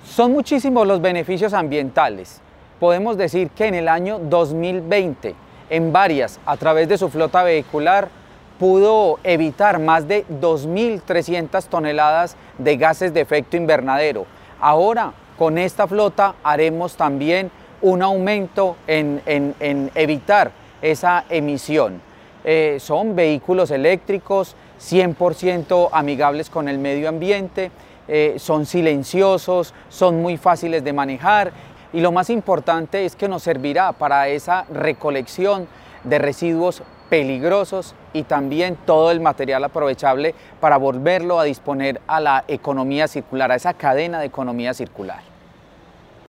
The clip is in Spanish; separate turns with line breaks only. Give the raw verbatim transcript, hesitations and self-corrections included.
Son muchísimos los beneficios ambientales. Podemos decir que en el año dos mil veinte, en Varias, a través de su flota vehicular, pudo evitar más de dos mil trescientas toneladas de gases de efecto invernadero. Ahora, con esta flota, haremos también un aumento en, en, en evitar esa emisión. Eh, son vehículos eléctricos cien por ciento amigables con el medio ambiente, eh, son silenciosos, son muy fáciles de manejar y lo más importante es que nos servirá para esa recolección de residuos peligrosos y también todo el material aprovechable para volverlo a disponer a la economía circular, a esa cadena de economía circular.